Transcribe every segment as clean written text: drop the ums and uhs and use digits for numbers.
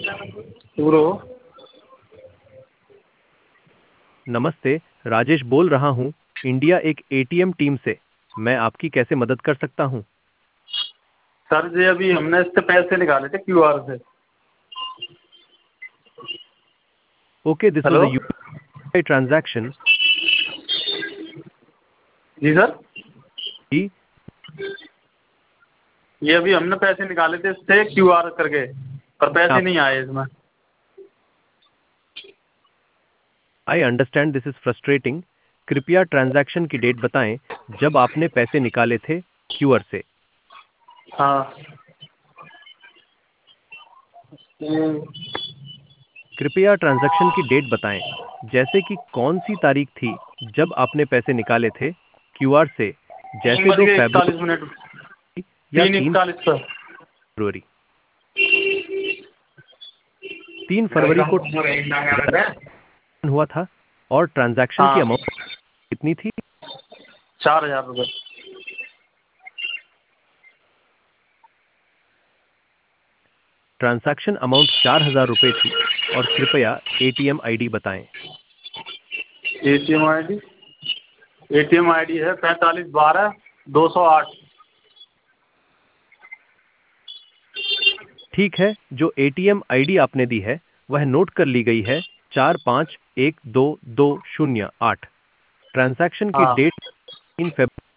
Bro. नमस्ते, राजेश बोल रहा हूँ इंडिया एक एटीएम टीम से। मैं आपकी कैसे मदद कर सकता हूँ? सर जी अभी हमने इससे पैसे निकाले थे क्यूआर से। Okay, this was hello. A UPI transaction. जी सर। जी, ये अभी हमने पैसे निकाले थे इससे क्यूआर करके, पर पैसे आप नहीं आए इसमें। I understand this is frustrating. कृपया ट्रांजैक्शन की डेट बताएं जब आपने पैसे निकाले थे क्यूआर से। हाँ। कृपया ट्रांजैक्शन की डेट बताएं, जैसे कि कौन सी तारीख थी जब आपने पैसे निकाले थे क्यूआर से, तीन जैसे बज 2 के फरवरी 41 मिनट। या तीन 3 इकतालीस पर। फरवरी। 3 फरवरी को हुआ था और ट्रांजैक्शन की हाँ। अमाउंट कितनी थी? 4,000 रुपये। ट्रांजैक्शन अमाउंट 4,000 रुपये थी और कृपया एटीएम आईडी बताएं। एटीएम आईडी है 4512-208। ठीक है, जो एटीएम आईडी आपने दी है वह नोट कर ली गई है। 45122008। ट्रांजैक्शन की हाँ। डेट 3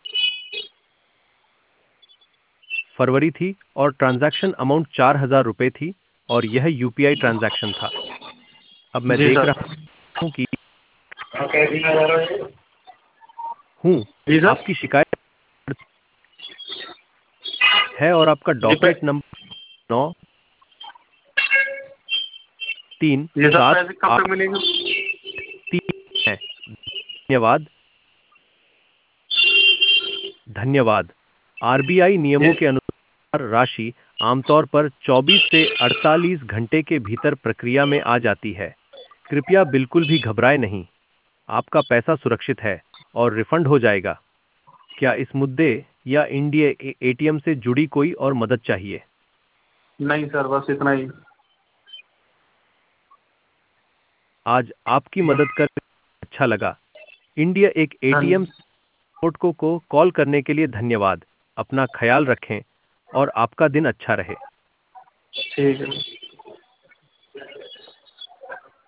फरवरी थी और ट्रांजैक्शन अमाउंट 4,000 रुपये थी और यह यूपीआई ट्रांजैक्शन था। अब मैं जी देख सर। रहा हूं कि हूं जी सर। आपकी शिकायत है और आपका जी डॉकेट नंबर 9 3 ये सर 7 पैसे कब 8 तक मिलेंगे? 3 है। धन्यवाद। धन्यवाद। आरबीआई नियमों ये के अनुसार राशि आमतौर पर 24 से 48 घंटे के भीतर प्रक्रिया में आ जाती है। कृपया बिल्कुल भी घबराएं नहीं। आपका पैसा सुरक्षित है और रिफंड हो जाएगा। क्या इस मुद्दे या इंडिया एटीएम से जुड़ी कोई और मदद चाहिए? नहीं सर, बस इतना ही। आज आपकी मदद कर अच्छा लगा। इंडिया एक एटीएम धन सपोर्ट को कॉल करने के लिए धन्यवाद। अपना ख्याल रखें और आपका दिन अच्छा रहे। ठीक है।